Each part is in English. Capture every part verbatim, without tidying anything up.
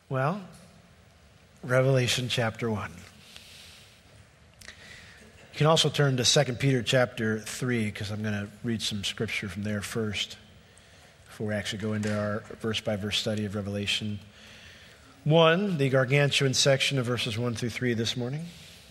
Well, Revelation chapter one. You can also turn to Second Peter chapter three, because I'm going to read some scripture from there first before we actually go into our verse-by-verse study of Revelation one, the gargantuan section of verses one through three this morning.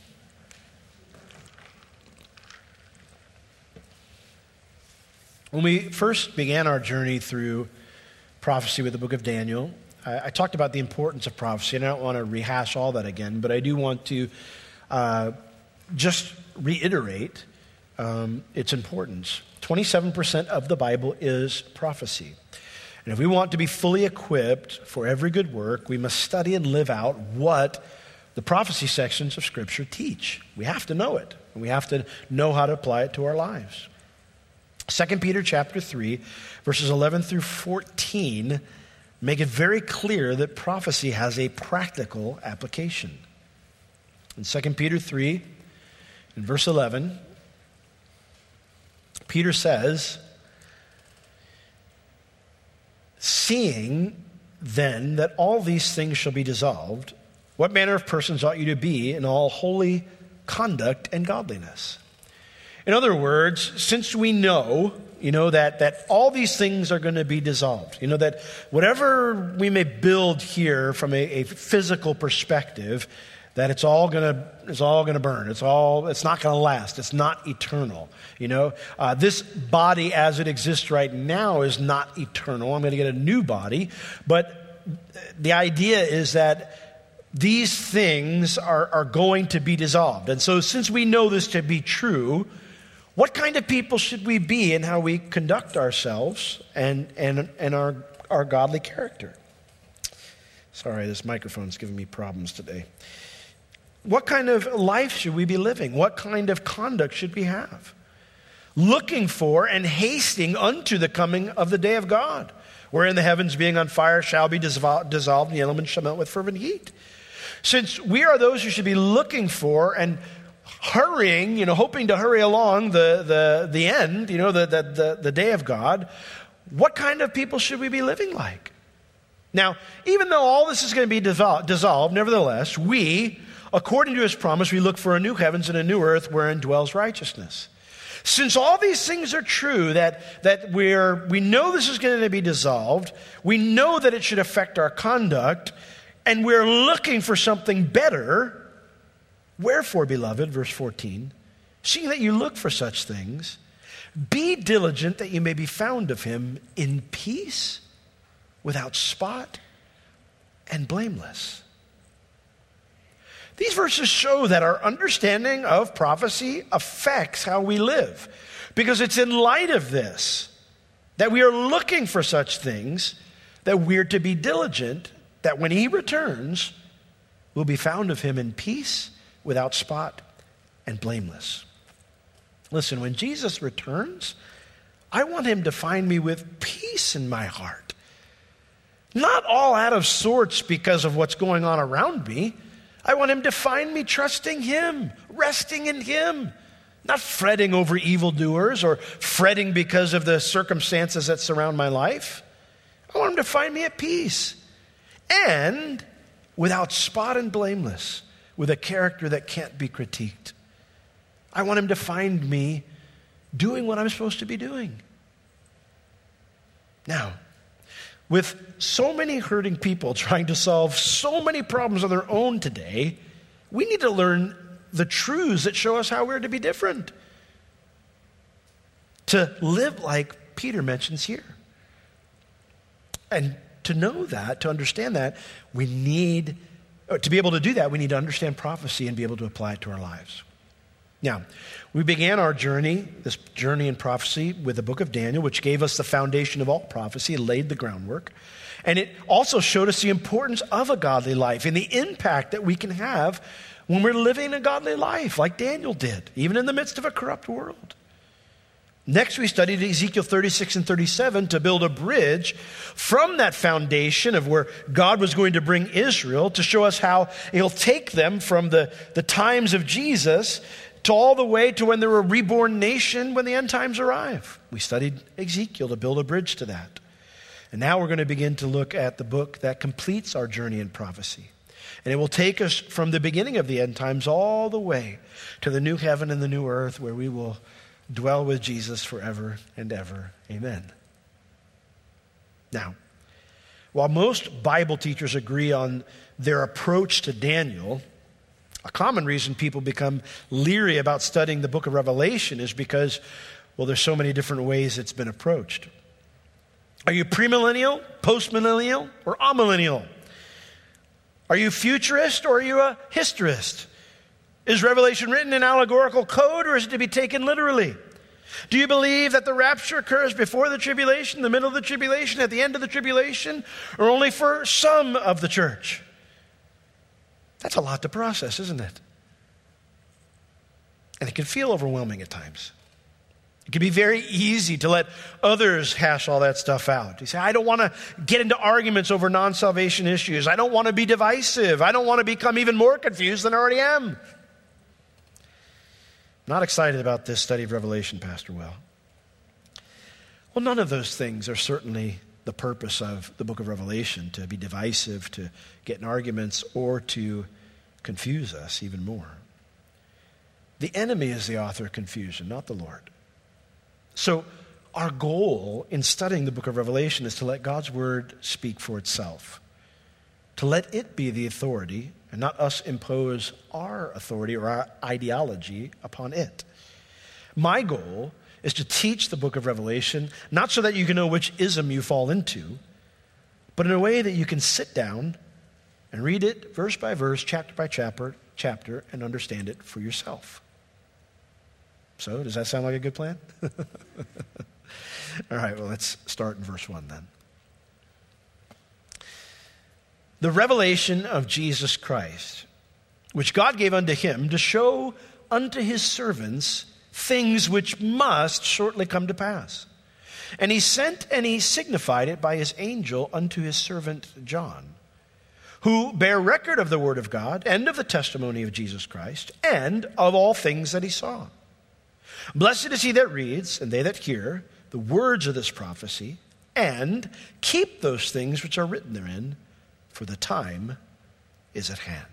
When we first began our journey through prophecy with the book of Daniel, I, I talked about the importance of prophecy, and I don't want to rehash all that again, but I do want to uh, just reiterate um, its importance. twenty-seven percent of the Bible is prophecy. And if we want to be fully equipped for every good work, we must study and live out what the prophecy sections of Scripture teach. We have to know it, and we have to know how to apply it to our lives. Second Peter chapter three, verses eleven through fourteen, make it very clear that prophecy has a practical application. In Second Peter three, in verse eleven, Peter says, "Seeing then that all these things shall be dissolved, what manner of persons ought you to be in all holy conduct and godliness?" In other words, since we know, you know, that, that all these things are going to be dissolved, you know, that whatever we may build here from a, a physical perspective, that it's all going to it's all going to burn. It's all it's not going to last. It's not eternal. You know, uh, this body as it exists right now is not eternal. I'm going to get a new body, but the idea is that these things are, are going to be dissolved. And so since we know this to be true, what kind of people should we be in how we conduct ourselves and, and, and our, our godly character? Sorry, this microphone's giving me problems today. What kind of life should we be living? What kind of conduct should we have? Looking for and hasting unto the coming of the day of God, wherein the heavens being on fire shall be dissolved, and the elements shall melt with fervent heat. Since we are those who should be looking for and hurrying, you know, hoping to hurry along the, the, the end, you know, the, the, the, the day of God, what kind of people should we be living like? Now, even though all this is going to be dissolved, dissolved, nevertheless, we, according to his promise, we look for a new heavens and a new earth wherein dwells righteousness. Since all these things are true, that, that we're, we know this is going to be dissolved, we know that it should affect our conduct, and we're looking for something better. Wherefore, beloved, verse fourteen, seeing that you look for such things, be diligent that you may be found of him in peace, without spot, and blameless. These verses show that our understanding of prophecy affects how we live, because it's in light of this that we are looking for such things, that we're to be diligent, that when he returns, we'll be found of him in peace, without spot, and blameless. Listen, when Jesus returns, I want him to find me with peace in my heart. Not all out of sorts because of what's going on around me. I want him to find me trusting him, resting in him, not fretting over evildoers or fretting because of the circumstances that surround my life. I want him to find me at peace and without spot and blameless, with a character that can't be critiqued. I want him to find me doing what I'm supposed to be doing. Now, with so many hurting people trying to solve so many problems on their own today, we need to learn the truths that show us how we're to be different. To live like Peter mentions here. And to know that, to understand that, we need, to be able to do that, we need to understand prophecy and be able to apply it to our lives. Now, we began our journey, this journey in prophecy, with the book of Daniel, which gave us the foundation of all prophecy, laid the groundwork. And it also showed us the importance of a godly life and the impact that we can have when we're living a godly life, like Daniel did, even in the midst of a corrupt world. Next, we studied Ezekiel thirty-six and thirty-seven to build a bridge from that foundation of where God was going to bring Israel to show us how he'll take them from the, the times of Jesus to all the way to when they were a reborn nation when the end times arrive. We studied Ezekiel to build a bridge to that. And now we're going to begin to look at the book that completes our journey in prophecy. And it will take us from the beginning of the end times all the way to the new heaven and the new earth where we will dwell with Jesus forever and ever. Amen. Now, while most Bible teachers agree on their approach to Daniel, a common reason people become leery about studying the book of Revelation is because, well, there's so many different ways it's been approached. Are you premillennial, postmillennial, or amillennial? Are you futurist or are you a historist? Is Revelation written in allegorical code or is it to be taken literally? Do you believe that the rapture occurs before the tribulation, the middle of the tribulation, at the end of the tribulation, or only for some of the church? That's a lot to process, isn't it? And it can feel overwhelming at times. It can be very easy to let others hash all that stuff out. You say, I don't want to get into arguments over non-salvation issues. I don't want to be divisive. I don't want to become even more confused than I already am. I'm not excited about this study of Revelation, Pastor Will. Well, none of those things are certainly the purpose of the book of Revelation, to be divisive, to get in arguments, or to confuse us even more. The enemy is the author of confusion, not the Lord. So our goal in studying the book of Revelation is to let God's word speak for itself, to let it be the authority and not us impose our authority or our ideology upon it. My goal is to teach the book of Revelation, not so that you can know which ism you fall into, but in a way that you can sit down and read it verse by verse, chapter by chapter, chapter, and understand it for yourself. So, does that sound like a good plan? All right, well, let's start in verse one then. The revelation of Jesus Christ, which God gave unto him to show unto his servants things which must shortly come to pass. And he sent and he signified it by his angel unto his servant John, who bear record of the word of God and of the testimony of Jesus Christ and of all things that he saw. Blessed is he that reads, and they that hear the words of this prophecy, and keep those things which are written therein, for the time is at hand.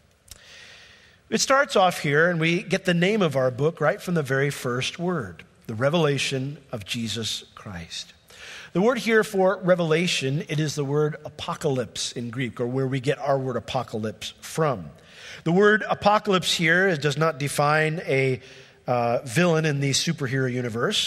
It starts off here, and we get the name of our book right from the very first word, the revelation of Jesus Christ. The word here for revelation, it is the word apocalypse in Greek, or where we get our word apocalypse from. The word apocalypse here does not define a Uh, villain in the superhero universe.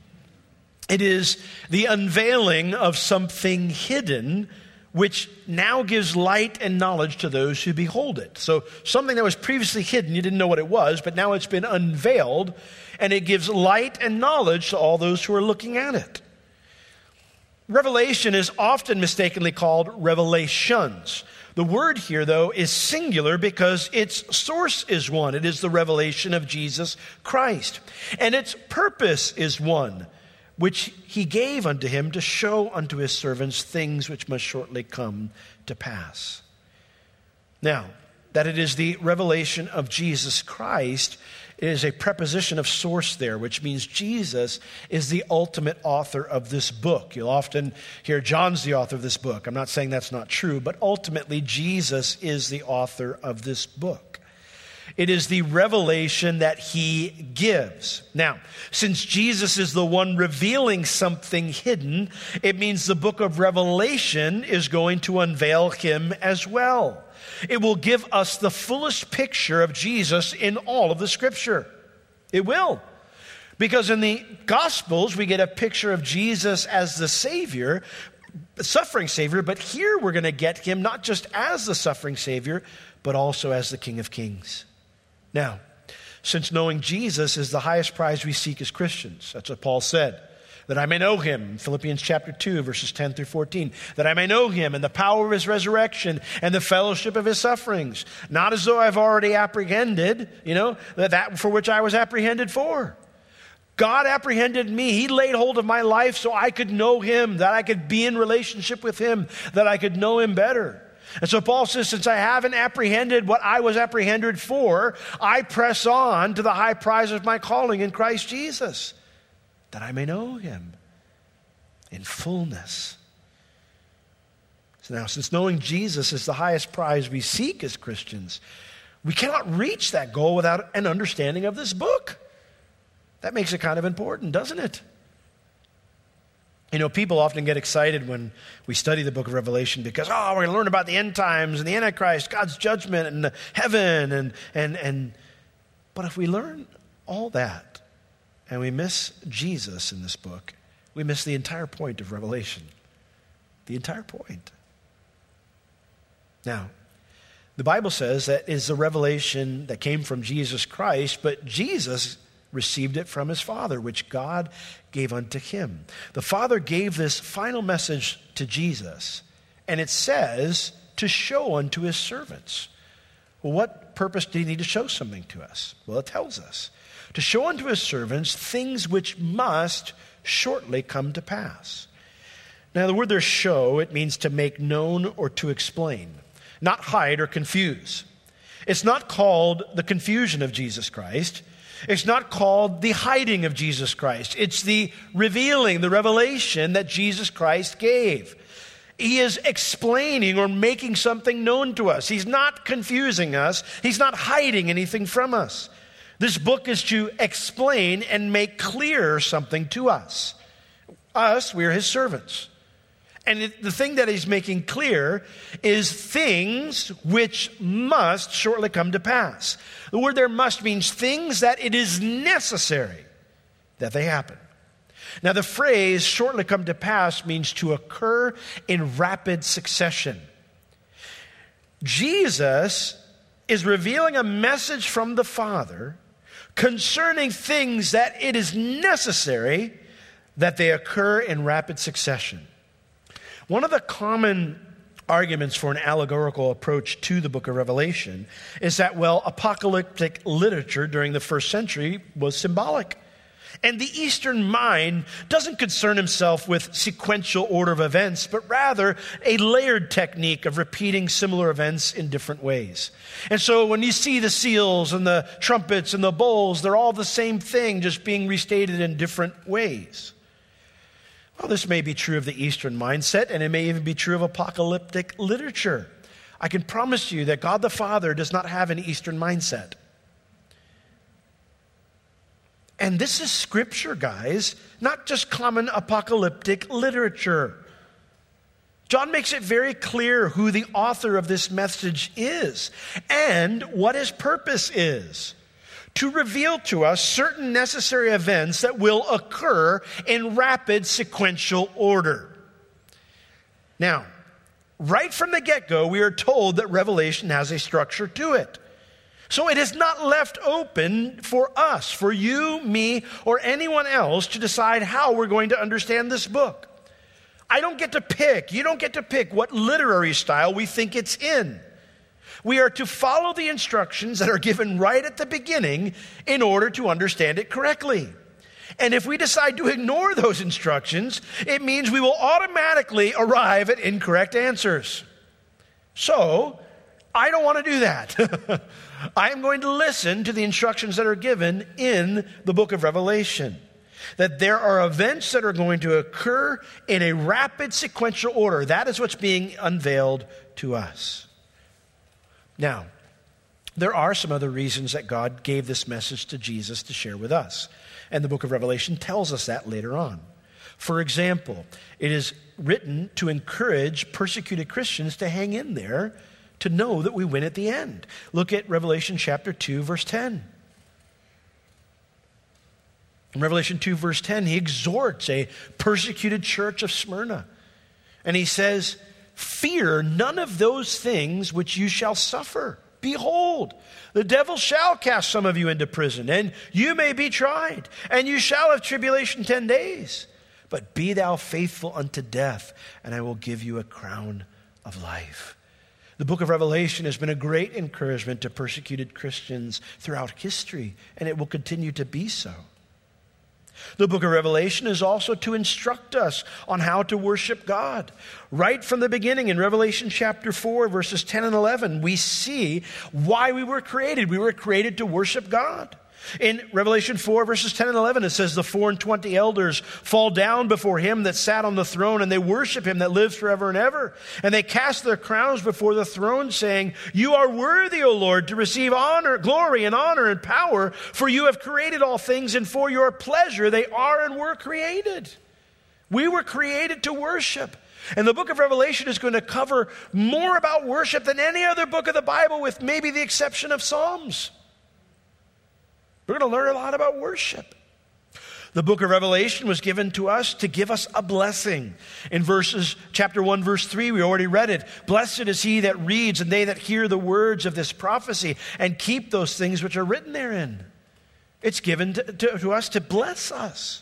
It is the unveiling of something hidden, which now gives light and knowledge to those who behold it. So something that was previously hidden, you didn't know what it was, but now it's been unveiled, and it gives light and knowledge to all those who are looking at it. Revelation is often mistakenly called revelations. The word here, though, is singular because its source is one. It is the revelation of Jesus Christ. And its purpose is one, which he gave unto him to show unto his servants things which must shortly come to pass. Now, that it is the revelation of Jesus Christ, it is a preposition of source there, which means Jesus is the ultimate author of this book. You'll often hear John's the author of this book. I'm not saying that's not true, but ultimately Jesus is the author of this book. It is the revelation that he gives. Now, since Jesus is the one revealing something hidden, it means the book of Revelation is going to unveil him as well. It will give us the fullest picture of Jesus in all of the Scripture. It will. Because in the Gospels, we get a picture of Jesus as the Savior, the suffering Savior, but here we're going to get him not just as the suffering Savior, but also as the King of Kings. Now, since knowing Jesus is the highest prize we seek as Christians, that's what Paul said, that I may know him, Philippians chapter two, verses ten through fourteen, that I may know him and the power of his resurrection and the fellowship of his sufferings, not as though I've already apprehended, you know, that, that for which I was apprehended for. God apprehended me. He laid hold of my life so I could know him, that I could be in relationship with him, that I could know him better. And so Paul says, since I haven't apprehended what I was apprehended for, I press on to the high prize of my calling in Christ Jesus, that I may know him in fullness. Now, since knowing Jesus is the highest prize we seek as Christians, we cannot reach that goal without an understanding of this book. That makes it kind of important, doesn't it? You know, people often get excited when we study the book of Revelation because, oh, we're going to learn about the end times and the Antichrist, God's judgment and heaven. and and and. But if we learn all that and we miss Jesus in this book, we miss the entire point of Revelation. The entire point. Now, the Bible says that is a revelation that came from Jesus Christ, but Jesus received it from his Father, which God gave unto him. The Father gave this final message to Jesus, and it says to show unto his servants. Well, what purpose did he need to show something to us? Well, it tells us. To show unto his servants things which must shortly come to pass. Now, the word there, show, it means to make known or to explain, not hide or confuse. It's not called the confusion of Jesus Christ. It's not called the hiding of Jesus Christ. It's the revealing, the revelation that Jesus Christ gave. He is explaining or making something known to us. He's not confusing us. He's not hiding anything from us. This book is to explain and make clear something to us. Us, we are his servants. And it, the thing that he's making clear is things which must shortly come to pass. The word there, must, means things that it is necessary that they happen. Now, the phrase shortly come to pass means to occur in rapid succession. Jesus is revealing a message from the Father concerning things that it is necessary that they occur in rapid succession. One of the common arguments for an allegorical approach to the book of Revelation is that, well, apocalyptic literature during the first century was symbolic. And the Eastern mind doesn't concern himself with sequential order of events, but rather a layered technique of repeating similar events in different ways. And so when you see the seals and the trumpets and the bowls, they're all the same thing, just being restated in different ways. Well, this may be true of the Eastern mindset, and it may even be true of apocalyptic literature. I can promise you that God the Father does not have an Eastern mindset. And this is scripture, guys, not just common apocalyptic literature. John makes it very clear who the author of this message is and what his purpose is. To reveal to us certain necessary events that will occur in rapid sequential order. Now, right from the get-go, we are told that Revelation has a structure to it. So it is not left open for us, for you, me, or anyone else to decide how we're going to understand this book. I don't get to pick, you don't get to pick what literary style we think it's in. We are to follow the instructions that are given right at the beginning in order to understand it correctly. And if we decide to ignore those instructions, it means we will automatically arrive at incorrect answers. So, I don't want to do that. I am going to listen to the instructions that are given in the book of Revelation. That there are events that are going to occur in a rapid sequential order. That is what's being unveiled to us. Now, there are some other reasons that God gave this message to Jesus to share with us. And the book of Revelation tells us that later on. For example, it is written to encourage persecuted Christians to hang in there, to know that we win at the end. Look at Revelation chapter two, verse ten. In Revelation two, verse ten, he exhorts a persecuted church of Smyrna. And he says, "Fear none of those things which you shall suffer. Behold, the devil shall cast some of you into prison, and you may be tried, and you shall have tribulation ten days. But be thou faithful unto death, and I will give you a crown of life." The book of Revelation has been a great encouragement to persecuted Christians throughout history, and it will continue to be so. The book of Revelation is also to instruct us on how to worship God. Right from the beginning in Revelation chapter four, verses ten and eleven, we see why we were created. We were created to worship God. In Revelation four, verses ten and eleven, it says, the four and twenty elders fall down before him that sat on the throne, and they worship him that lives forever and ever. And they cast their crowns before the throne, saying, you are worthy, O Lord, to receive honor, glory and honor and power, for you have created all things, and for your pleasure they are and were created. We were created to worship. And the book of Revelation is going to cover more about worship than any other book of the Bible, with maybe the exception of Psalms. We're going to learn a lot about worship. The book of Revelation was given to us to give us a blessing. In verses, chapter one, verse three, we already read it. Blessed is he that reads and they that hear the words of this prophecy and keep those things which are written therein. It's given to, to, to us to bless us.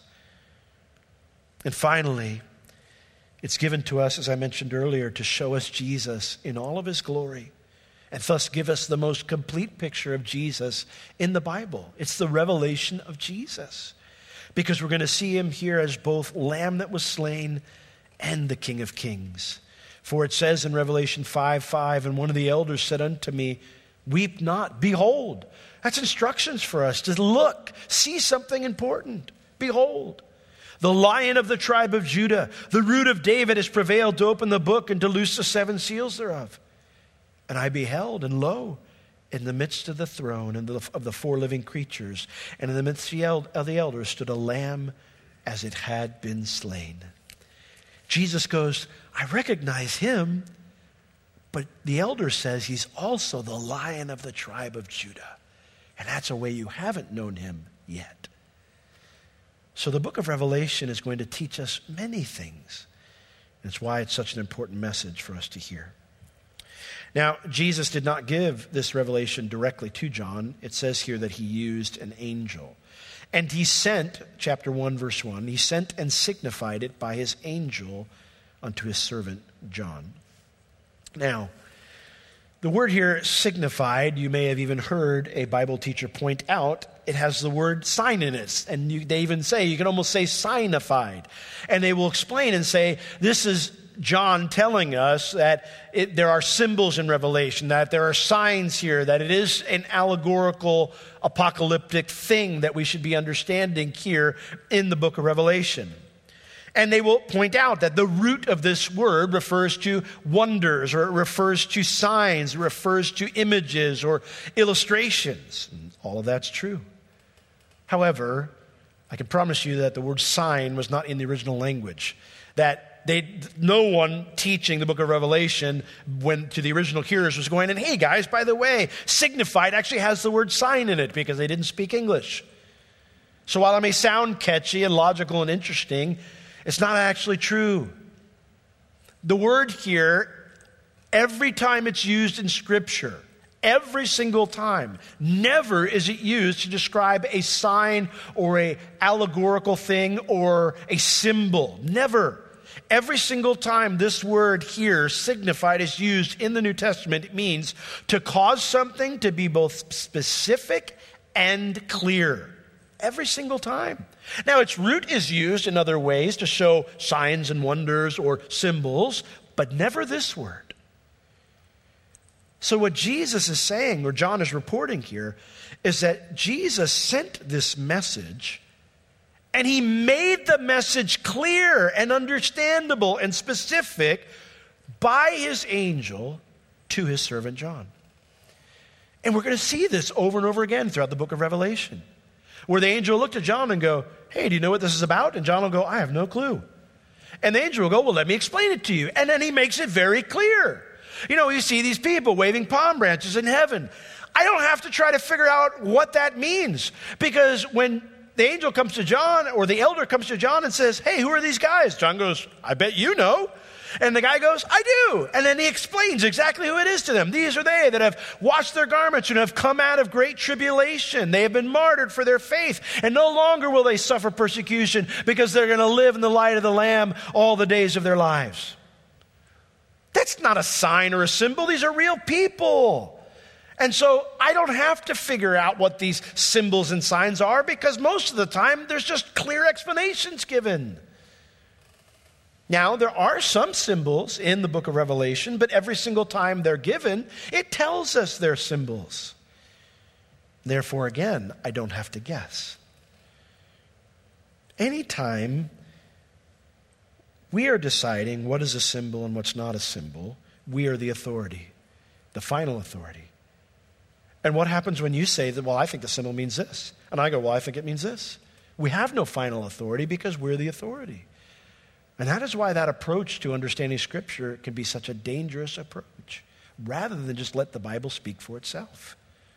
And finally, it's given to us, as I mentioned earlier, to show us Jesus in all of his glory, and thus give us the most complete picture of Jesus in the Bible. It's the revelation of Jesus, because we're going to see him here as both Lamb that was slain and the King of Kings. For it says in Revelation five five, and one of the elders said unto me, weep not, behold. That's instructions for us to look, see something important. Behold, the Lion of the tribe of Judah, the Root of David, has prevailed to open the book and to loose the seven seals thereof. And I beheld, and lo, in the midst of the throne and of the four living creatures, and in the midst of the elders stood a lamb as it had been slain. Jesus goes, I recognize him, but the elder says he's also the Lion of the tribe of Judah. And that's a way you haven't known him yet. So the book of Revelation is going to teach us many things. That's why it's such an important message for us to hear. Now, Jesus did not give this revelation directly to John. It says here that he used an angel. And he sent, chapter one, verse one, he sent and signified it by his angel unto his servant John. Now, the word here, signified, you may have even heard a Bible teacher point out, it has the word sign in it. And you, they even say, you can almost say signified. And they will explain and say, this is John telling us that it, there are symbols in Revelation, that there are signs here, that it is an allegorical, apocalyptic thing that we should be understanding here in the book of Revelation. And they will point out that the root of this word refers to wonders, or it refers to signs, it refers to images or illustrations. And all of that's true. However, I can promise you that the word sign was not in the original language. That They, no one teaching the book of Revelation when to the original hearers was going, and hey guys, by the way, signified actually has the word sign in it, because they didn't speak English. So while it may sound catchy and logical and interesting, it's not actually true. The word here, every time it's used in Scripture, every single time, never is it used to describe a sign or a allegorical thing or a symbol. Never. Every single time this word here, signified, is used in the New Testament, it means to cause something to be both specific and clear. Every single time. Now, its root is used in other ways to show signs and wonders or symbols, but never this word. So what Jesus is saying, or John is reporting here, is that Jesus sent this message, and he made the message clear and understandable and specific by his angel to his servant John. And we're going to see this over and over again throughout the book of Revelation, where the angel will look to John and go, hey, do you know what this is about? And John will go, I have no clue. And the angel will go, well, let me explain it to you. And then he makes it very clear. You know, you see these people waving palm branches in heaven. I don't have to try to figure out what that means, because when the angel comes to John, or the elder comes to John and says, hey, who are these guys? John goes, I bet you know. And the guy goes, I do. And then he explains exactly who it is to them. These are they that have washed their garments and have come out of great tribulation. They have been martyred for their faith. And no longer will they suffer persecution, because they're going to live in the light of the Lamb all the days of their lives. That's not a sign or a symbol. These are real people. And so I don't have to figure out what these symbols and signs are, because most of the time there's just clear explanations given. Now, there are some symbols in the book of Revelation, but every single time they're given, it tells us they're symbols. Therefore, again, I don't have to guess. Anytime we are deciding what is a symbol and what's not a symbol, we are the authority, the final authority. And what happens when you say that, well, I think the symbol means this, and I go, well, I think it means this? We have no final authority because we're the authority. And that is why that approach to understanding Scripture can be such a dangerous approach, rather than just let the Bible speak for itself.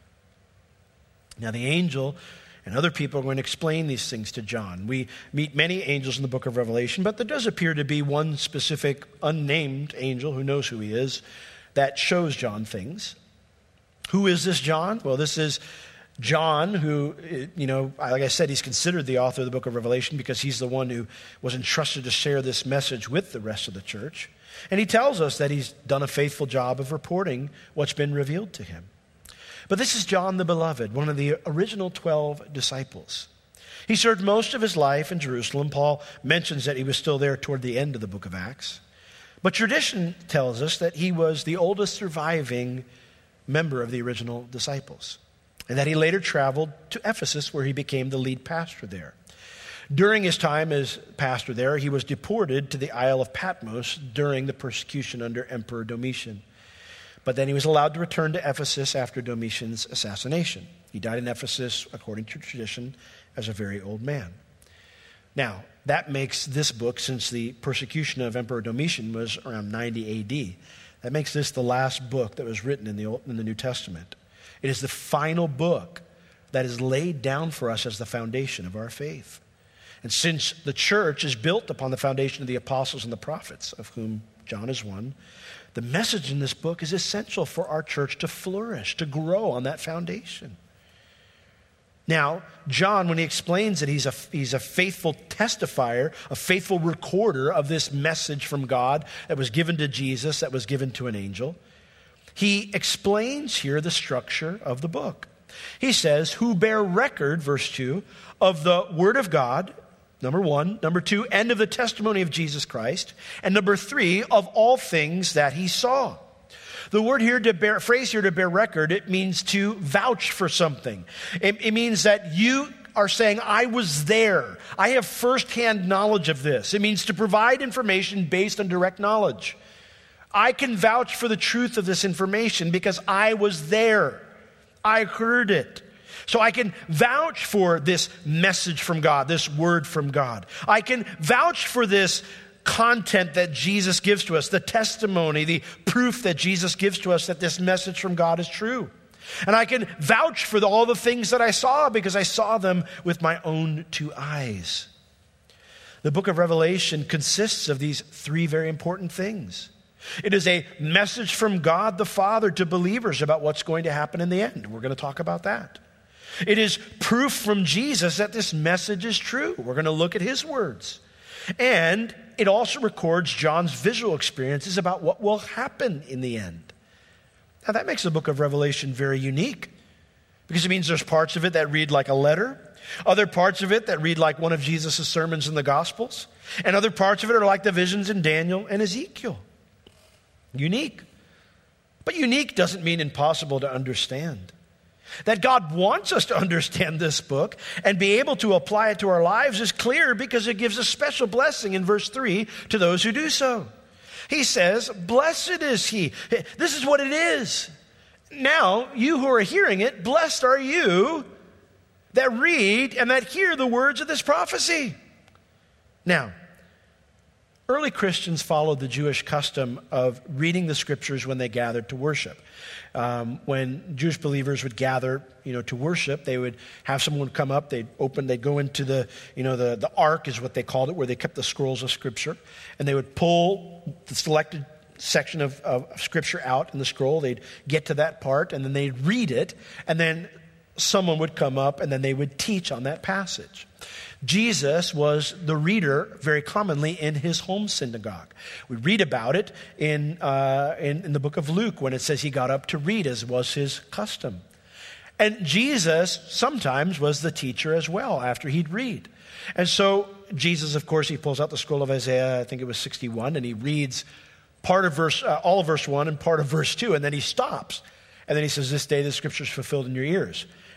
Now, the angel and other people are going to explain these things to John. We meet many angels in the book of Revelation, but there does appear to be one specific unnamed angel who knows who he is that shows John things. Who is this John? Well, this is John, who, you know, like I said, he's considered the author of the book of Revelation because he's the one who was entrusted to share this message with the rest of the church. And he tells us that he's done a faithful job of reporting what's been revealed to him. But this is John the Beloved, one of the original twelve disciples. He served most of his life in Jerusalem. Paul mentions that he was still there toward the end of the book of Acts. But tradition tells us that he was the oldest surviving member of the original disciples, and that he later traveled to Ephesus, where he became the lead pastor there. During his time as pastor there, he was deported to the Isle of Patmos during the persecution under Emperor Domitian. But then he was allowed to return to Ephesus after Domitian's assassination. He died in Ephesus, according to tradition, as a very old man. Now, that makes this book, since the persecution of Emperor Domitian was around ninety A D, that makes this the last book that was written in the Old, in the New Testament. It is the final book that is laid down for us as the foundation of our faith. And since the church is built upon the foundation of the apostles and the prophets, of whom John is one, the message in this book is essential for our church to flourish, to grow on that foundation. Now, John, when he explains that he's a, he's a faithful testifier, a faithful recorder of this message from God that was given to Jesus, that was given to an angel, he explains here the structure of the book. He says, who bear record, verse two, of the word of God, number one. Number two, and of the testimony of Jesus Christ. And number three, of all things that he saw. The word here, to bear, phrase here, to bear record, it means to vouch for something. It, it means that you are saying, I was there. I have firsthand knowledge of this. It means to provide information based on direct knowledge. I can vouch for the truth of this information because I was there. I heard it. So I can vouch for this message from God, this word from God. I can vouch for this content that Jesus gives to us, the testimony, the proof that Jesus gives to us that this message from God is true. And I can vouch for the, all the things that I saw because I saw them with my own two eyes. The book of Revelation consists of these three very important things. It is a message from God the Father to believers about what's going to happen in the end. We're going to talk about that. It is proof from Jesus that this message is true. We're going to look at his words. And it also records John's visual experiences about what will happen in the end. Now that makes the book of Revelation very unique because it means there's parts of it that read like a letter, other parts of it that read like one of Jesus' sermons in the Gospels, and other parts of it are like the visions in Daniel and Ezekiel. Unique. But unique doesn't mean impossible to understand. That God wants us to understand this book and be able to apply it to our lives is clear because it gives a special blessing in verse three to those who do so. He says, blessed is he. This is what it is. Now, you who are hearing it, blessed are you that read and that hear the words of this prophecy. Now, early Christians followed the Jewish custom of reading the scriptures when they gathered to worship. Um, when Jewish believers would gather, you know, to worship, they would have someone come up. They'd open. They'd go into the, you know, the the ark is what they called it, where they kept the scrolls of Scripture, and they would pull the selected section of, of Scripture out in the scroll. They'd get to that part, and then they'd read it, and then someone would come up, and then they would teach on that passage. Jesus was the reader very commonly in his home synagogue. We read about it in, uh, in, in the book of Luke when it says he got up to read as was his custom. And Jesus sometimes was the teacher as well after he'd read. And so Jesus, of course, he pulls out the scroll of Isaiah, I think it was sixty-one, and he reads part of verse, uh, all of verse one and part of verse two, and then he stops. And then he says, this day the scripture is fulfilled in your ears.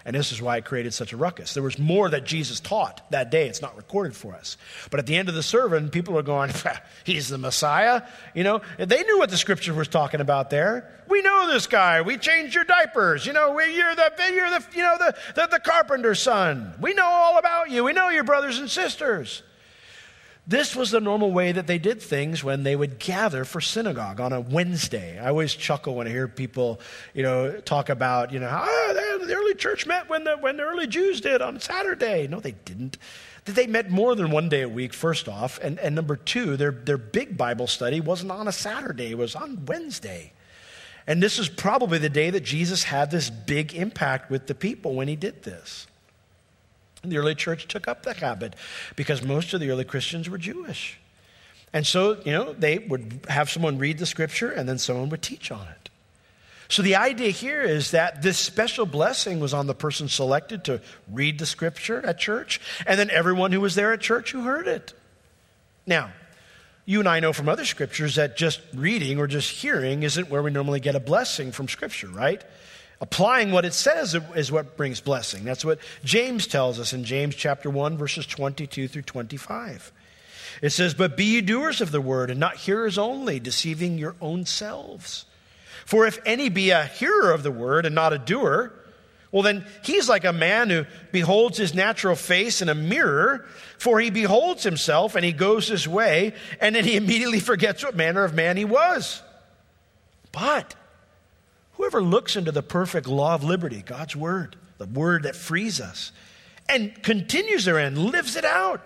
And this is why it created such a ruckus. There was more that Jesus taught that day. It's not recorded for us. But at the end of the sermon, people are going, he's the Messiah. You know, they knew what the scripture was talking about there. We know this guy. We changed your diapers. You know, we, you're the, you're the, you know, the, the, the carpenter's son. We know all about you. We know your brothers and sisters. This was the normal way that they did things when they would gather for synagogue on a Wednesday. I always chuckle when I hear people, you know, talk about, you know, oh, the early church met when the when the early Jews did on Saturday. No, they didn't. They met more than one day a week, first off. And, and number two, their, their big Bible study wasn't on a Saturday. It was on Wednesday. And this is probably the day that Jesus had this big impact with the people when he did this. The early church took up the habit because most of the early Christians were Jewish. And so, you know, they would have someone read the scripture and then someone would teach on it. So the idea here is that this special blessing was on the person selected to read the scripture at church and then everyone who was there at church who heard it. Now, you and I know from other scriptures that just reading or just hearing isn't where we normally get a blessing from scripture, right? Applying what it says is what brings blessing. That's what James tells us in James chapter one, verses twenty-two through twenty-five. It says, "But be ye doers of the word, and not hearers only, deceiving your own selves. For if any be a hearer of the word and not a doer, well then he's like a man who beholds his natural face in a mirror, for he beholds himself and he goes his way, and then he immediately forgets what manner of man he was. But whoever looks into the perfect law of liberty, God's word, the word that frees us, and continues therein, lives it out,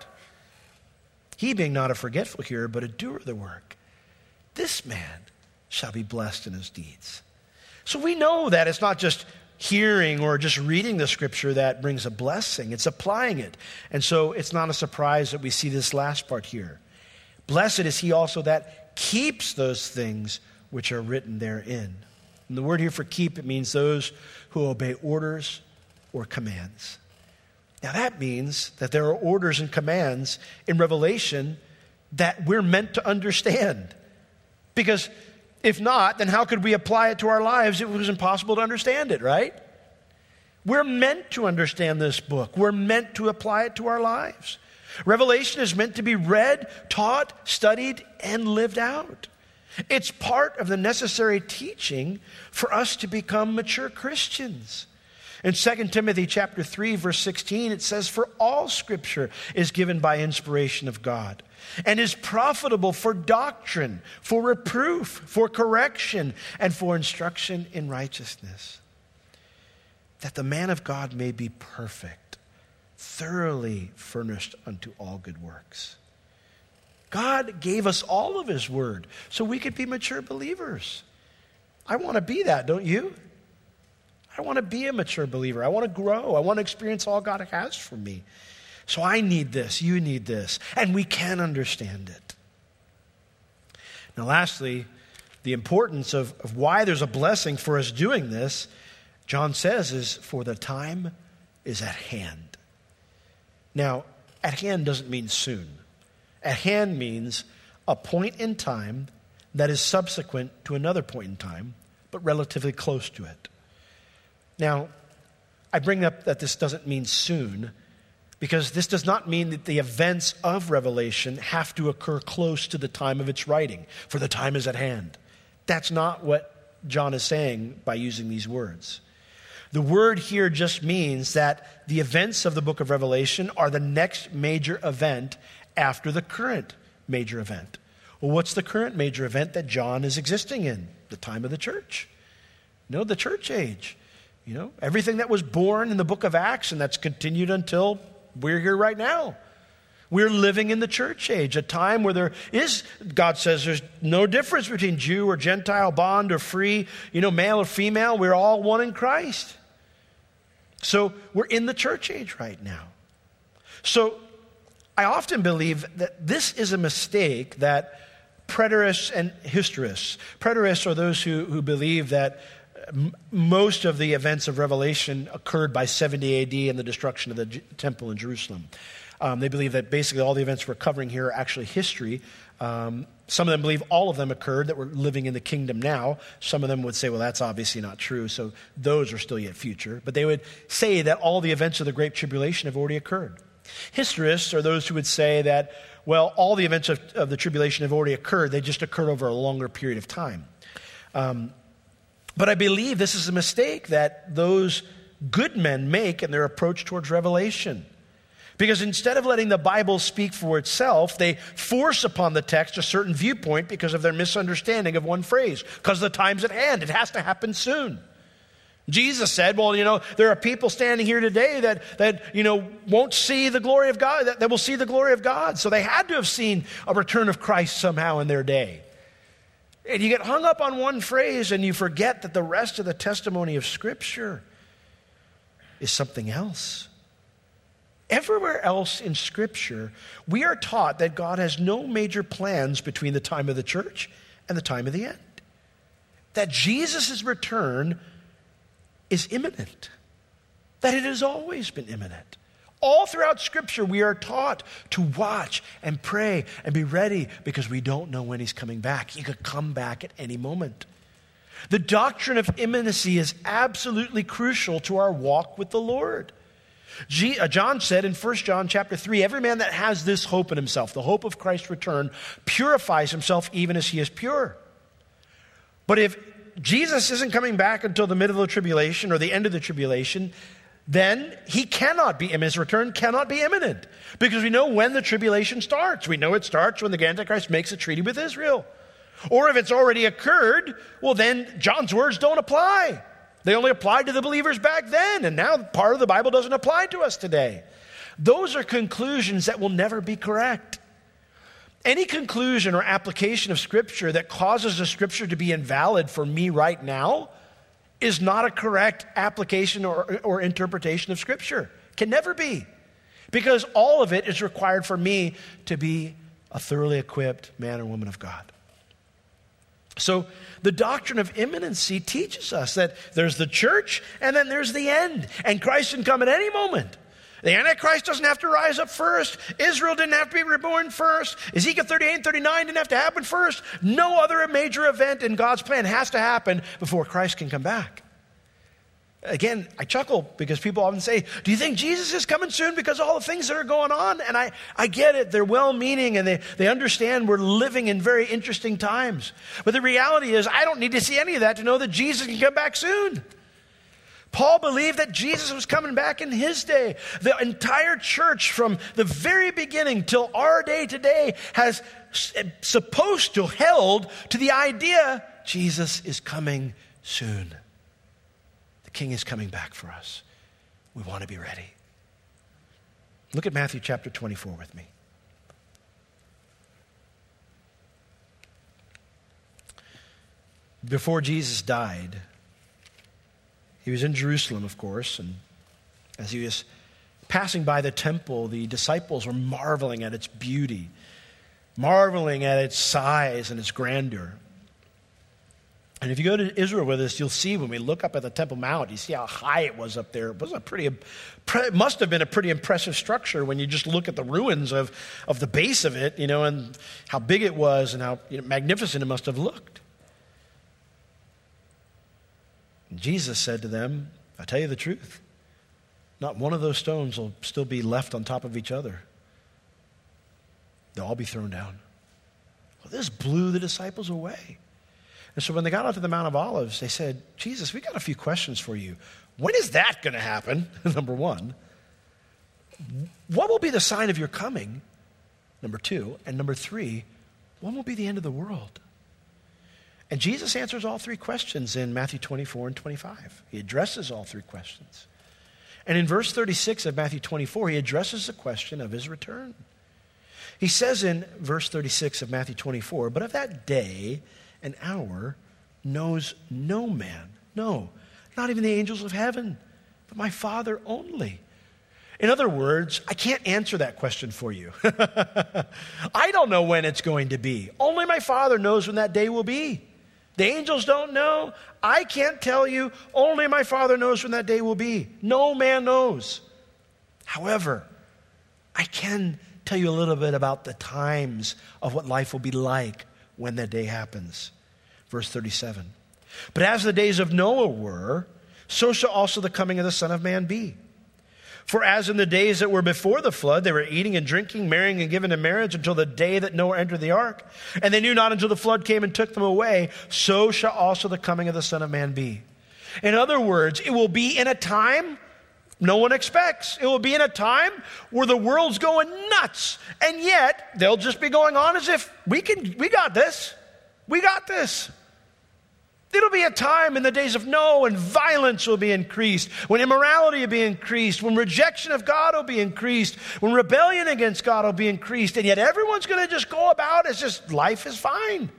he being not a forgetful hearer, but a doer of the work, this man shall be blessed in his deeds." So we know that it's not just hearing or just reading the scripture that brings a blessing. It's applying it. And so it's not a surprise that we see this last part here. Blessed is he also that keeps those things which are written therein. And the word here for keep, it means those who obey orders or commands. Now that means that there are orders and commands in Revelation that we're meant to understand. Because if not, then how could we apply it to our lives if it was impossible to understand it, right? We're meant to understand this book. We're meant to apply it to our lives. Revelation is meant to be read, taught, studied, and lived out. It's part of the necessary teaching for us to become mature Christians. In Second Timothy chapter three, verse sixteen, it says, "For all scripture is given by inspiration of God, and is profitable for doctrine, for reproof, for correction, and for instruction in righteousness, that the man of God may be perfect, thoroughly furnished unto all good works." God gave us all of his word so we could be mature believers. I want to be that, don't you? I want to be a mature believer. I want to grow. I want to experience all God has for me. So I need this. You need this. And we can understand it. Now, lastly, the importance of, of why there's a blessing for us doing this, John says, is for the time is at hand. Now, at hand doesn't mean soon. At hand means a point in time that is subsequent to another point in time, but relatively close to it. Now, I bring up that this doesn't mean soon, because this does not mean that the events of Revelation have to occur close to the time of its writing, for the time is at hand. That's not what John is saying by using these words. The word here just means that the events of the book of Revelation are the next major event after the current major event. Well, what's the current major event that John is existing in? The time of the church. No, the church age. You know, everything that was born in the book of Acts and that's continued until we're here right now. We're living in the church age, a time where there is, God says there's no difference between Jew or Gentile, bond or free, you know, male or female. We're all one in Christ. So we're in the church age right now. So I often believe that this is a mistake that preterists and historists, preterists are those who, who believe that m- most of the events of Revelation occurred by seventy A D and the destruction of the J- temple in Jerusalem. Um, they believe that basically all the events we're covering here are actually history. Um, Some of them believe all of them occurred that we're living in the kingdom now. Some of them would say, well, that's obviously not true, so those are still yet future. But they would say that all the events of the Great Tribulation have already occurred. Historists are those who would say that, well, all the events of, of the tribulation have already occurred. They just occurred over a longer period of time. Um, but I believe this is a mistake that those good men make in their approach towards Revelation. Because instead of letting the Bible speak for itself, they force upon the text a certain viewpoint because of their misunderstanding of one phrase. Because the time's at hand. It has to happen soon. Jesus said, well, you know, there are people standing here today that, that you know, won't see the glory of God, that, that will see the glory of God. So they had to have seen a return of Christ somehow in their day. And you get hung up on one phrase and you forget that the rest of the testimony of Scripture is something else. Everywhere else in Scripture, we are taught that God has no major plans between the time of the church and the time of the end. That Jesus' return is imminent. That it has always been imminent. All throughout Scripture, we are taught to watch and pray and be ready because we don't know when He's coming back. He could come back at any moment. The doctrine of imminency is absolutely crucial to our walk with the Lord. G, uh, John said in First John chapter three, every man that has this hope in himself, the hope of Christ's return, purifies himself even as he is pure. But if Jesus isn't coming back until the middle of the tribulation or the end of the tribulation, then he cannot be, his return cannot be imminent. Because we know when the tribulation starts. We know it starts when the Antichrist makes a treaty with Israel. Or if it's already occurred, well then John's words don't apply. They only applied to the believers back then, and now part of the Bible doesn't apply to us today. Those are conclusions that will never be correct. Any conclusion or application of Scripture that causes a Scripture to be invalid for me right now is not a correct application or, or interpretation of Scripture. Can never be. Because all of it is required for me to be a thoroughly equipped man or woman of God. So the doctrine of imminency teaches us that there's the church and then there's the end. And Christ can come at any moment. The Antichrist doesn't have to rise up first. Israel didn't have to be reborn first. Ezekiel thirty-eight and thirty-nine didn't have to happen first. No other major event in God's plan has to happen before Christ can come back. Again, I chuckle because people often say, do you think Jesus is coming soon because of all the things that are going on? And I, I get it. They're well-meaning and they, they understand we're living in very interesting times. But the reality is I don't need to see any of that to know that Jesus can come back soon. Paul believed that Jesus was coming back in his day. The entire church from the very beginning till our day today has supposed to held to the idea Jesus is coming soon. The King is coming back for us. We want to be ready. Look at Matthew chapter twenty-four with me. Before Jesus died, he was in Jerusalem, of course, and as he was passing by the temple, the disciples were marveling at its beauty, marveling at its size and its grandeur. And if you go to Israel with us, you'll see when we look up at the Temple Mount, you see how high it was up there. It was a pretty, it must have been a pretty impressive structure when you just look at the ruins of, of the base of it, you know, and how big it was and how you know, magnificent it must have looked. And Jesus said to them, I tell you the truth, not one of those stones will still be left on top of each other. They'll all be thrown down. Well, this blew the disciples away. And so when they got out to the Mount of Olives, they said, Jesus, we got a few questions for you. When is that going to happen? Number one. What will be the sign of your coming? Number two. And number three, when will be the end of the world? And Jesus answers all three questions in Matthew twenty-four and twenty-five. He addresses all three questions. And in verse thirty-six of Matthew twenty-four, he addresses the question of his return. He says in verse thirty-six of Matthew twenty-four, but of that day and hour knows no man, no, not even the angels of heaven, but my Father only. In other words, I can't answer that question for you. I don't know when it's going to be. Only my Father knows when that day will be. The angels don't know. I can't tell you. Only my Father knows when that day will be. No man knows. However, I can tell you a little bit about the times of what life will be like when that day happens. Verse thirty-seven. But as the days of Noah were, so shall also the coming of the Son of Man be. For as in the days that were before the flood, they were eating and drinking, marrying and giving in marriage until the day that Noah entered the ark, and they knew not until the flood came and took them away, so shall also the coming of the Son of Man be. In other words, it will be in a time no one expects. It will be in a time where the world's going nuts, and yet they'll just be going on as if we can, we got this. We got this. It'll be a time in the days of Noah when violence will be increased, when immorality will be increased, when rejection of God will be increased, when rebellion against God will be increased, and yet everyone's going to just go about as just life is fine.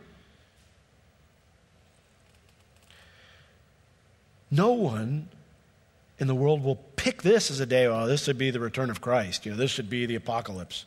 No one in the world will pick this as a day, oh, this should be the return of Christ. You know, this should be the apocalypse.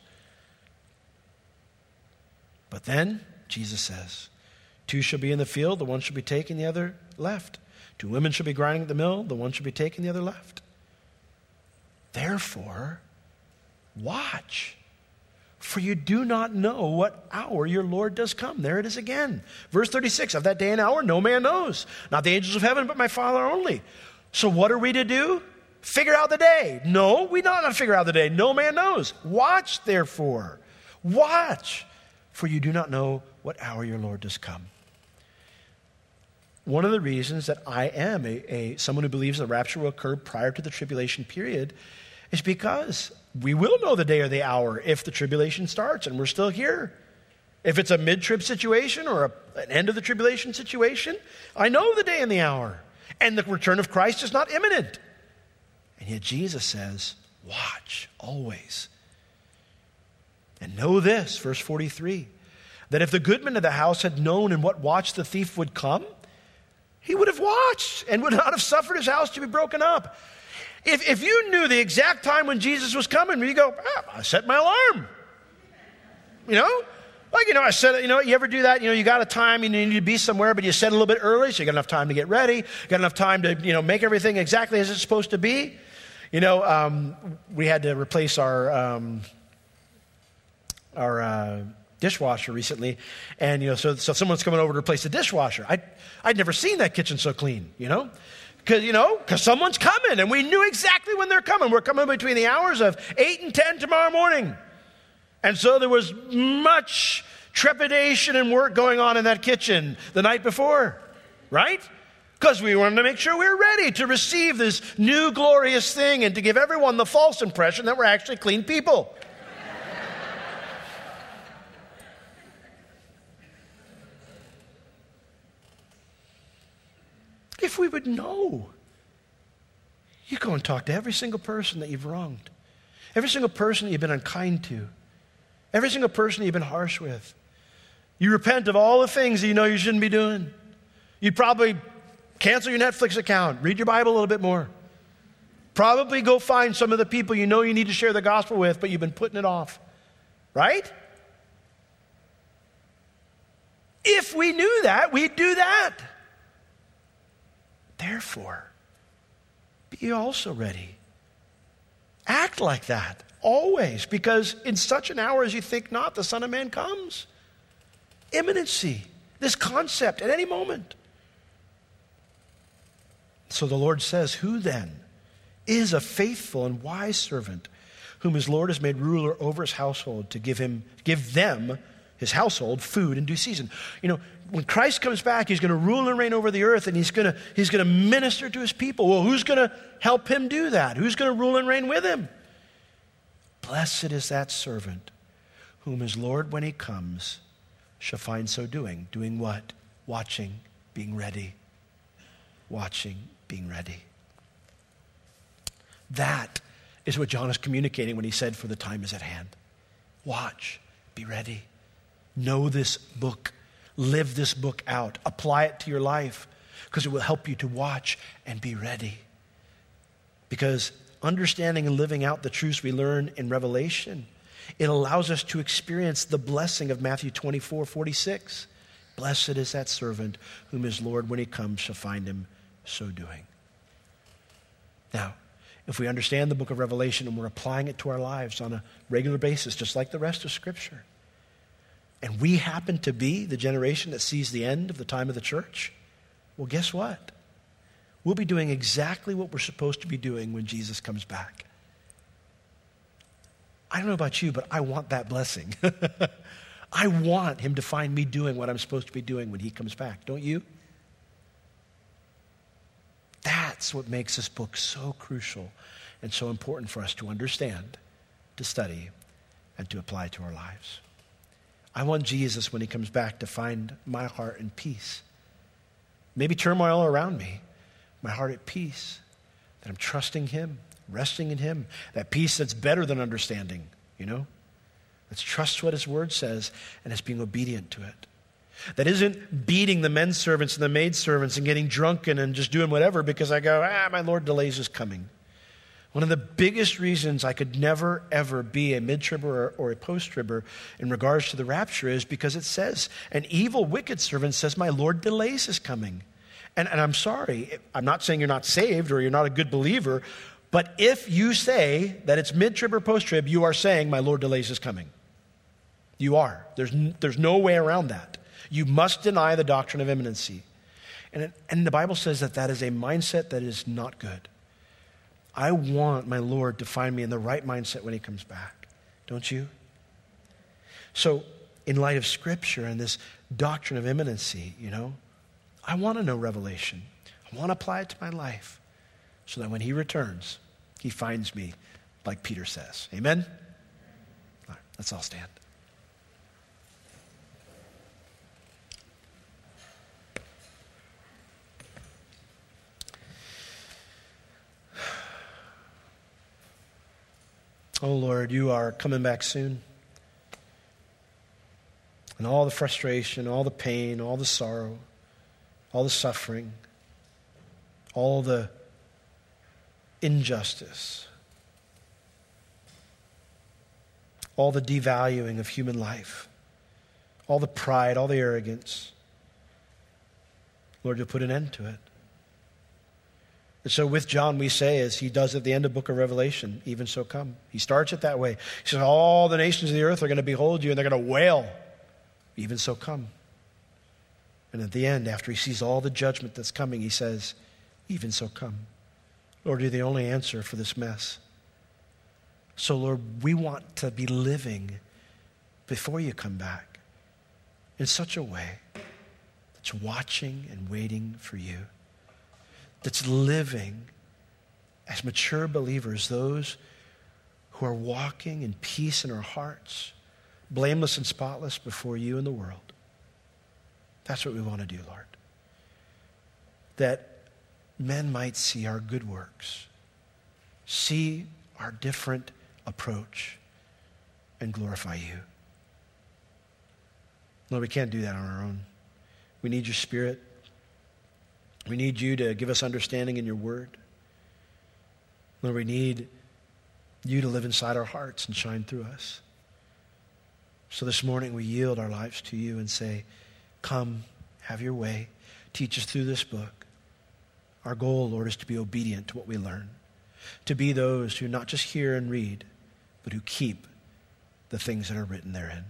But then, Jesus says, two shall be in the field, the one shall be taken, the other left. Two women shall be grinding at the mill, the one shall be taken, the other left. Therefore, watch, for you do not know what hour your Lord does come. There it is again. Verse thirty-six, of that day and hour no man knows, not the angels of heaven, but my Father only. So what are we to do? Figure out the day. No, we don't not figure out the day. No man knows. Watch, therefore. Watch, for you do not know what hour your Lord does come. One of the reasons that I am a, a someone who believes the rapture will occur prior to the tribulation period is because we will know the day or the hour if the tribulation starts and we're still here. If it's a mid-trib situation or a, an end of the tribulation situation, I know the day and the hour. And the return of Christ is not imminent. And yet Jesus says, watch always. And know this, verse forty-three, that if the goodman of the house had known in what watch the thief would come, he would have watched and would not have suffered his house to be broken up. If, if you knew the exact time when Jesus was coming, you go, ah, I set my alarm. You know? Like, you know, I said, you know, you ever do that? You know, you got a time, you need to be somewhere, but you set a little bit early, so you got enough time to get ready, you got enough time to, you know, make everything exactly as it's supposed to be. You know, um, we had to replace our, um, our uh, dishwasher recently, and, you know, so, so someone's coming over to replace the dishwasher. I, I'd never seen that kitchen so clean, you know? Because, you know, because someone's coming, and we knew exactly when they're coming. We're coming between the hours of eight and ten tomorrow morning. And so there was much trepidation and work going on in that kitchen the night before, right? Because we wanted to make sure we were ready to receive this new glorious thing and to give everyone the false impression that we're actually clean people. If we would know, you go and talk to every single person that you've wronged, every single person that you've been unkind to, every single person you've been harsh with. You repent of all the things that you know you shouldn't be doing. You'd probably cancel your Netflix account, read your Bible a little bit more. Probably go find some of the people you know you need to share the gospel with, but you've been putting it off. Right? If we knew that, we'd do that. Therefore, be also ready. Act like that. Always, because in such an hour as you think not, the Son of Man comes. Imminency, this concept at any moment. So the Lord says, who then is a faithful and wise servant whom his Lord has made ruler over his household to give him, give them, his household, food in due season? You know, when Christ comes back, he's going to rule and reign over the earth, and he's going to, he's going to minister to his people. Well, who's going to help him do that? Who's going to rule and reign with him? Blessed is that servant whom his Lord, when he comes, shall find so doing. Doing what? Watching, being ready. Watching, being ready. That is what John is communicating when he said, for the time is at hand. Watch, be ready. Know this book. Live this book out. Apply it to your life, because it will help you to watch and be ready. Because understanding and living out the truths we learn in Revelation, it allows us to experience the blessing of Matthew twenty-four forty-six. Blessed is that servant whom his Lord, when he comes, shall find him so doing. Now, if we understand the book of Revelation and we're applying it to our lives on a regular basis, just like the rest of Scripture, and we happen to be the generation that sees the end of the time of the church, well, guess what? We'll be doing exactly what we're supposed to be doing when Jesus comes back. I don't know about you, but I want that blessing. I want him to find me doing what I'm supposed to be doing when he comes back. Don't you? That's what makes this book so crucial and so important for us to understand, to study, and to apply to our lives. I want Jesus, when he comes back, to find my heart in peace. Maybe turmoil around me, my heart at peace, that I'm trusting him, resting in him, that peace that's better than understanding, you know? Let's trust what his word says, and it's being obedient to it. That isn't beating the men servants and the maid servants and getting drunken and just doing whatever because I go, ah, my Lord delays his coming. One of the biggest reasons I could never, ever be a mid-tribber or, or a post-tribber in regards to the rapture is because it says, an evil, wicked servant says, my Lord delays his coming. And, and I'm sorry, I'm not saying you're not saved or you're not a good believer, but if you say that it's mid-trib or post-trib, you are saying, my Lord delays his coming. You are. There's, n- there's no way around that. You must deny the doctrine of imminency. And, it, and the Bible says that that is a mindset that is not good. I want my Lord to find me in the right mindset when he comes back. Don't you? So, in light of Scripture and this doctrine of imminency, you know, I want to know revelation. I want to apply it to my life so that when he returns, he finds me like Peter says. Amen? All right, let's all stand. Oh, Lord, you are coming back soon. And all the frustration, all the pain, all the sorrow, all the suffering, all the injustice, all the devaluing of human life, all the pride, all the arrogance, Lord, you'll put an end to it. And so with John, we say, as he does at the end of the book of Revelation, even so come. He starts it that way. He says, all the nations of the earth are going to behold you and they're going to wail. Even so come. And at the end, after he sees all the judgment that's coming, he says, even so come. Lord, you're the only answer for this mess. So Lord, we want to be living before you come back in such a way that's watching and waiting for you. That's living as mature believers, those who are walking in peace in our hearts, blameless and spotless before you and the world. That's what we want to do, Lord. That men might see our good works, see our different approach, and glorify you. Lord, we can't do that on our own. We need your Spirit. We need you to give us understanding in your word. Lord, we need you to live inside our hearts and shine through us. So this morning we yield our lives to you and say, come, have your way. Teach us through this book. Our goal, Lord, is to be obedient to what we learn. To be those who not just hear and read, but who keep the things that are written therein.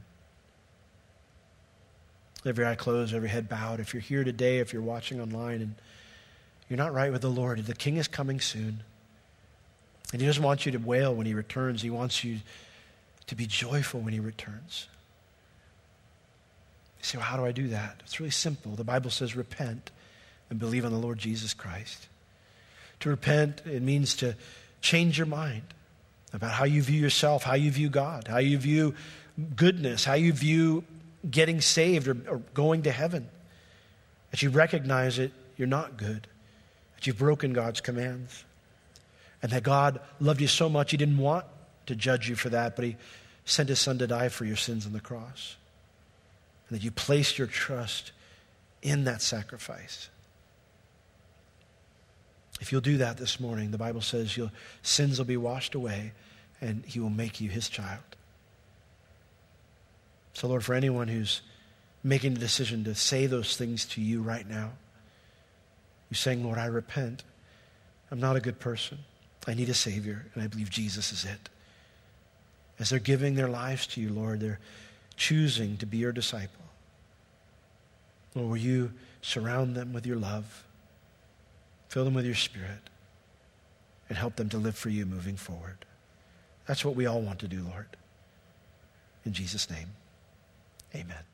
Every eye closed, every head bowed. If you're here today, if you're watching online and you're not right with the Lord, the King is coming soon. And he doesn't want you to wail when he returns. He wants you to be joyful when he returns. You say, well, how do I do that? It's really simple. The Bible says repent and believe on the Lord Jesus Christ. To repent, it means to change your mind about how you view yourself, how you view God, how you view goodness, how you view getting saved or, or going to heaven. That you recognize that you're not good, that you've broken God's commands, and that God loved you so much he didn't want to judge you for that, but he sent his son to die for your sins on the cross. And that you placed your trust in that sacrifice. If you'll do that this morning, the Bible says your sins will be washed away and he will make you his child. So Lord, for anyone who's making the decision to say those things to you right now, you're saying, Lord, I repent. I'm not a good person. I need a Savior, and I believe Jesus is it. As they're giving their lives to you, Lord, they're choosing to be your disciple. Lord, will you surround them with your love, fill them with your Spirit, and help them to live for you moving forward. That's what we all want to do, Lord. In Jesus' name, amen.